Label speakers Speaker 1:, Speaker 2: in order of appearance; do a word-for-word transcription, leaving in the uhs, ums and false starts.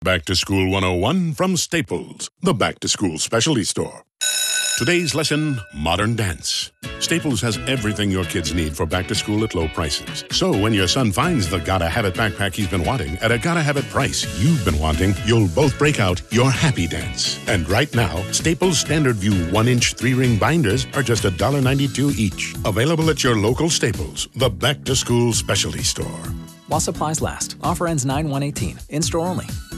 Speaker 1: Back to School one oh one from Staples, the back-to-school specialty store. Today's lesson, Modern Dance. Staples has everything your kids need for back to school at low prices. So when your son finds the Gotta Have It backpack he's been wanting at a Gotta Have It price you've been wanting, you'll both break out your happy dance. And right now, Staples Standard View one-inch three-ring binders are just one dollar ninety-two each. Available at your local Staples, the back to school specialty store.
Speaker 2: While supplies last. Offer ends nine one eighteen. In-store only.